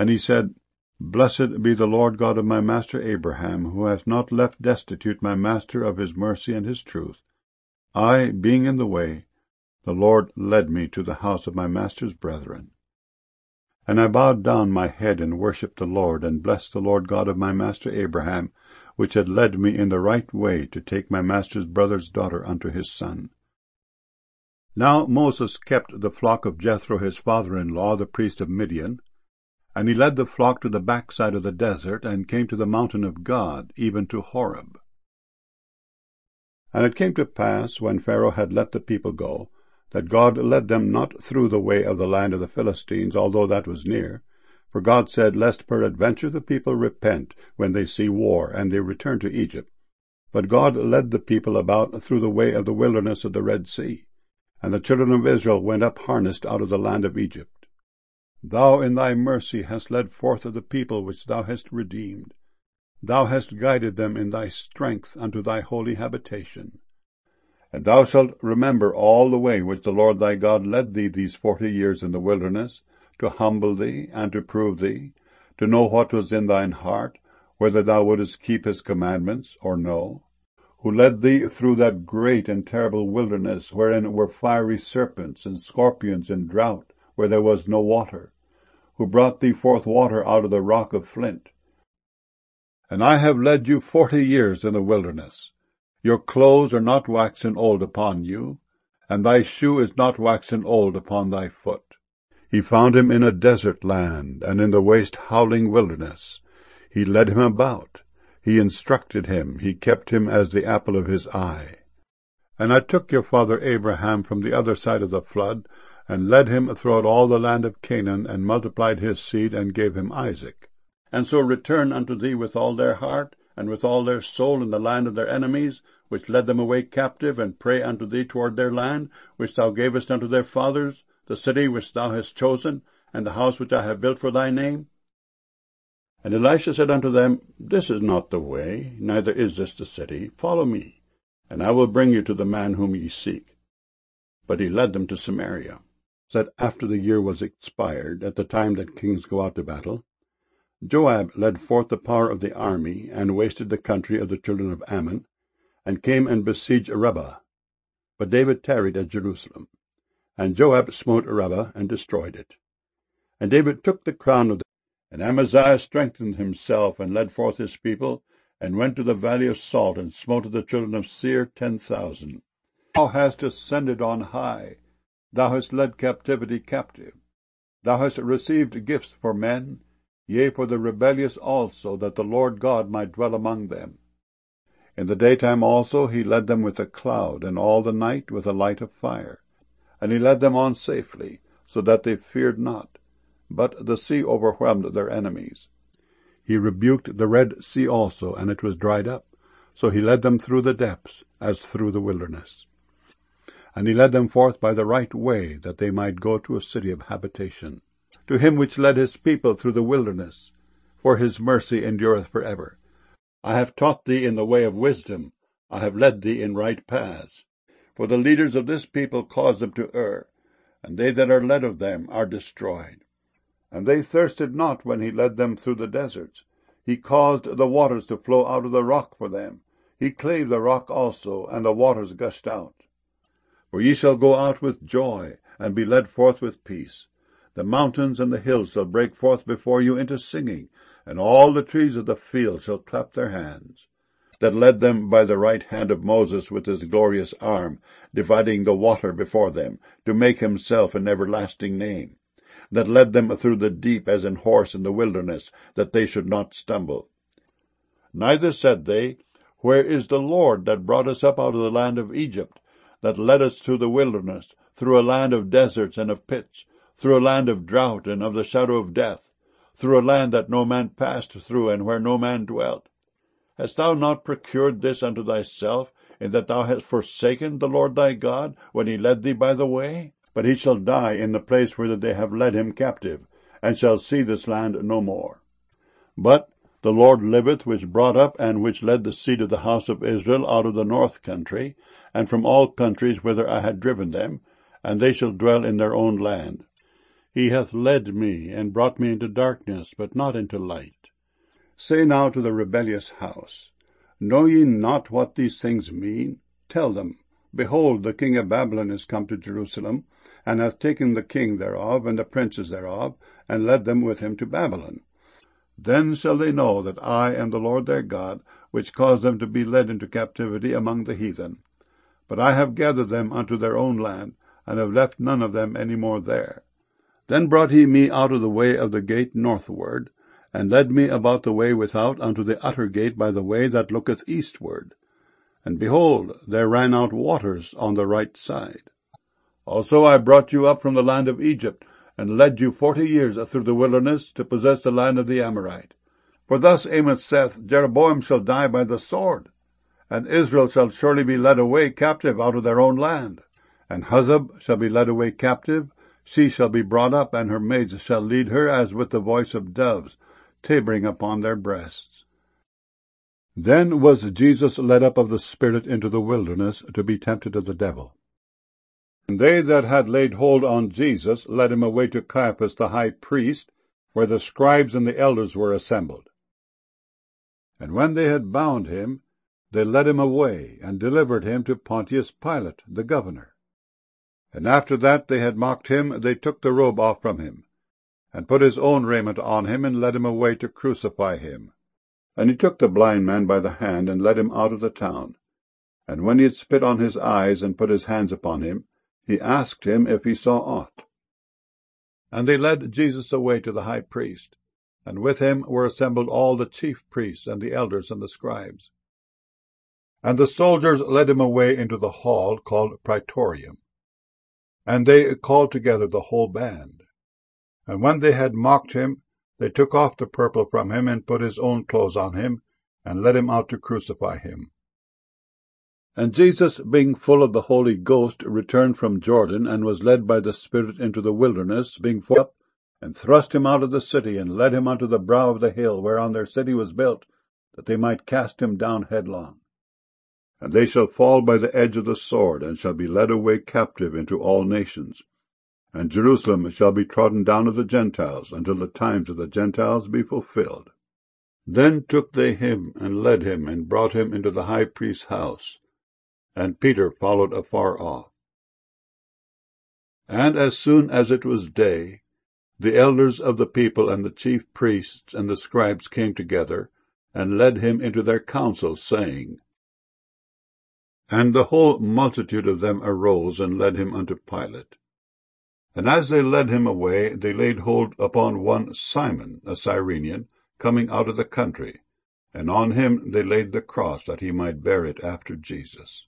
And he said, Blessed be the Lord God of my master Abraham, who hath not left destitute my master of his mercy and his truth. I, being in the way, the Lord led me to the house of my master's brethren. And I bowed down my head and worshipped the Lord, and blessed the Lord God of my master Abraham, which had led me in the right way to take my master's brother's daughter unto his son. Now Moses kept the flock of Jethro his father-in-law, the priest of Midian, and he led the flock to the backside of the desert, and came to the mountain of God, even to Horeb. And it came to pass, when Pharaoh had let the people go, that God led them not through the way of the land of the Philistines, although that was near. For God said, Lest peradventure the people repent when they see war, and they return to Egypt. But God led the people about through the way of the wilderness of the Red Sea. And the children of Israel went up harnessed out of the land of Egypt. Thou in thy mercy hast led forth the people which thou hast redeemed. Thou hast guided them in thy strength unto thy holy habitation. And thou shalt remember all the way which the Lord thy God led thee these 40 years in the wilderness, to humble thee, and to prove thee, to know what was in thine heart, whether thou wouldest keep his commandments, or no. Who led thee through that great and terrible wilderness, wherein were fiery serpents and scorpions and drought, where there was no water, who brought thee forth water out of the rock of flint. And I have led you 40 years in the wilderness. Your clothes are not waxen old upon you, and thy shoe is not waxen old upon thy foot. He found him in a desert land, and in the waste howling wilderness. He led him about. He instructed him, he kept him as the apple of his eye. And I took your father Abraham from the other side of the flood, and led him throughout all the land of Canaan, and multiplied his seed, and gave him Isaac. And so return unto thee with all their heart, and with all their soul in the land of their enemies, which led them away captive, and pray unto thee toward their land, which thou gavest unto their fathers, the city which thou hast chosen, and the house which I have built for thy name? And Elisha said unto them, This is not the way, neither is this the city. Follow me, and I will bring you to the man whom ye seek. But he led them to Samaria. That after the year was expired, at the time that kings go out to battle, Joab led forth the power of the army, and wasted the country of the children of Ammon, and came and besieged Rabbah. But David tarried at Jerusalem. And Joab smote Rabbah, and destroyed it. And David took the crown of the And Amaziah strengthened himself, and led forth his people, and went to the valley of Salt, and smote the children of Seir 10,000. Thou hast ascended on high. Thou hast led captivity captive. Thou hast received gifts for men, yea, for the rebellious also, that the Lord God might dwell among them. In the daytime also he led them with a cloud, and all the night with a light of fire. And he led them on safely, so that they feared not. But the sea overwhelmed their enemies. He rebuked the Red Sea also, and it was dried up. So he led them through the depths, as through the wilderness. And he led them forth by the right way, that they might go to a city of habitation. To him which led his people through the wilderness, for his mercy endureth for ever. I have taught thee in the way of wisdom, I have led thee in right paths. For the leaders of this people cause them to err, and they that are led of them are destroyed. And they thirsted not when he led them through the deserts. He caused the waters to flow out of the rock for them. He clave the rock also, and the waters gushed out. For ye shall go out with joy, and be led forth with peace. The mountains and the hills shall break forth before you into singing, and all the trees of the field shall clap their hands. That led them by the right hand of Moses with his glorious arm, dividing the water before them, to make himself an everlasting name. That led them through the deep as an horse in the wilderness, that they should not stumble. Neither said they, Where is the Lord that brought us up out of the land of Egypt, that led us through the wilderness, through a land of deserts and of pits, through a land of drought and of the shadow of death, through a land that no man passed through, and where no man dwelt? Hast thou not procured this unto thyself, in that thou hast forsaken the Lord thy God, when he led thee by the way? But he shall die in the place whither they have led him captive, and shall see this land no more. But the Lord liveth, which brought up and which led the seed of the house of Israel out of the north country, and from all countries whither I had driven them, and they shall dwell in their own land. He hath led me, and brought me into darkness, but not into light. Say now to the rebellious house, Know ye not what these things mean? Tell them, Behold, the king of Babylon is come to Jerusalem, and hath taken the king thereof, and the princes thereof, and led them with him to Babylon. Then shall they know that I am the Lord their God, which caused them to be led into captivity among the heathen. But I have gathered them unto their own land, and have left none of them any more there. Then brought he me out of the way of the gate northward, and led me about the way without unto the utter gate by the way that looketh eastward. And behold, there ran out waters on the right side. Also I brought you up from the land of Egypt, and led you 40 years through the wilderness to possess the land of the Amorite. For thus Amos saith, Jeroboam shall die by the sword, and Israel shall surely be led away captive out of their own land. And Huzzab shall be led away captive, she shall be brought up, and her maids shall lead her as with the voice of doves, tabering upon their breasts. Then was Jesus led up of the Spirit into the wilderness to be tempted of the devil. And they that had laid hold on Jesus led him away to Caiaphas the high priest, where the scribes and the elders were assembled. And when they had bound him, they led him away, and delivered him to Pontius Pilate, the governor. And after that they had mocked him, they took the robe off from him, and put his own raiment on him, and led him away to crucify him. And he took the blind man by the hand, and led him out of the town. And when he had spit on his eyes, and put his hands upon him, he asked him if he saw aught. And they led Jesus away to the high priest, and with him were assembled all the chief priests, and the elders, and the scribes. And the soldiers led him away into the hall called Praetorium. And they called together the whole band. And when they had mocked him, they took off the purple from him, and put his own clothes on him, and led him out to crucify him. And Jesus, being full of the Holy Ghost, returned from Jordan, and was led by the Spirit into the wilderness, being full up, and thrust him out of the city, and led him unto the brow of the hill, whereon their city was built, that they might cast him down headlong. And they shall fall by the edge of the sword, and shall be led away captive into all nations. And Jerusalem shall be trodden down of the Gentiles, until the times of the Gentiles be fulfilled. Then took they him, and led him, and brought him into the high priest's house. And Peter followed afar off. And as soon as it was day, the elders of the people and the chief priests and the scribes came together, and led him into their council, saying, And the whole multitude of them arose, and led him unto Pilate. And as they led him away, they laid hold upon one Simon, a Cyrenian, coming out of the country, and on him they laid the cross, that he might bear it after Jesus.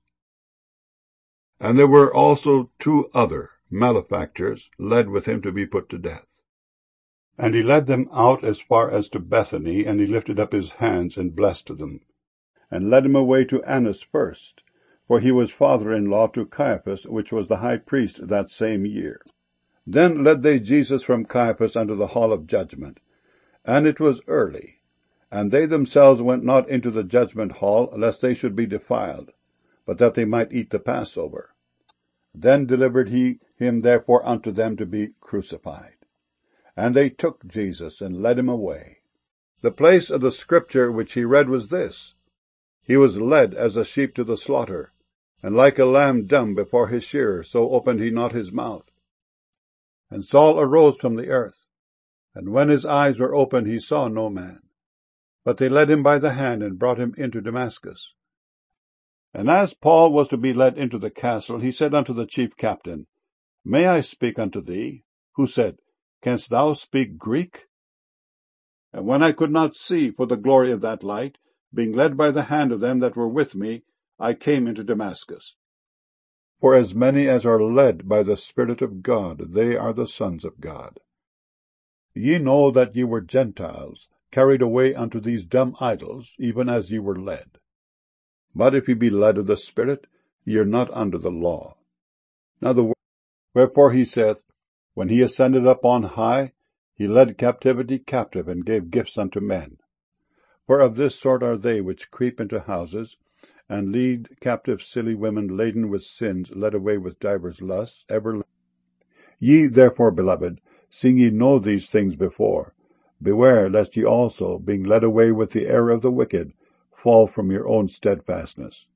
And there were also 2 other malefactors led with him to be put to death. And he led them out as far as to Bethany, and he lifted up his hands and blessed them, and led him away to Annas first, for he was father-in-law to Caiaphas, which was the high priest that same year. Then led they Jesus from Caiaphas unto the hall of judgment. And it was early, and they themselves went not into the judgment hall, lest they should be defiled, but that they might eat the Passover. Then delivered he him therefore unto them to be crucified. And they took Jesus, and led him away. The place of the scripture which he read was this: He was led as a sheep to the slaughter, and like a lamb dumb before his shearer, so opened he not his mouth. And Saul arose from the earth, and when his eyes were opened, he saw no man. But they led him by the hand, and brought him into Damascus. And as Paul was to be led into the castle, he said unto the chief captain, May I speak unto thee? Who said, Canst thou speak Greek? And when I could not see for the glory of that light, being led by the hand of them that were with me, I came into Damascus. For as many as are led by the Spirit of God, they are the sons of God. Ye know that ye were Gentiles, carried away unto these dumb idols, even as ye were led. But if ye be led of the Spirit, ye are not under the law. Now wherefore he saith, When he ascended up on high, he led captivity captive, and gave gifts unto men. For of this sort are they which creep into houses, and lead captive silly women laden with sins, led away with divers lusts, Ye therefore, beloved, seeing ye know these things before. Beware lest ye also, being led away with the error of the wicked, fall from your own steadfastness.